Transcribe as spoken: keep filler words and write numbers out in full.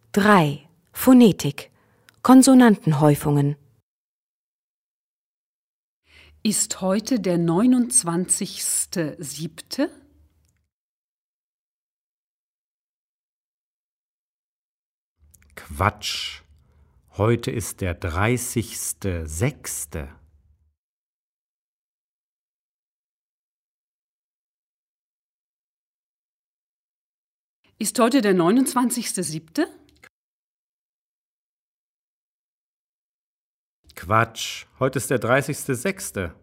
drei. Phonetik. Konsonantenhäufungen. Ist heute der neunundzwanzigste siebte? Quatsch. Heute ist der dreißigste sechste. Ist heute der neunundzwanzigste siebte? Quatsch. Heute ist der dreißigste sechste.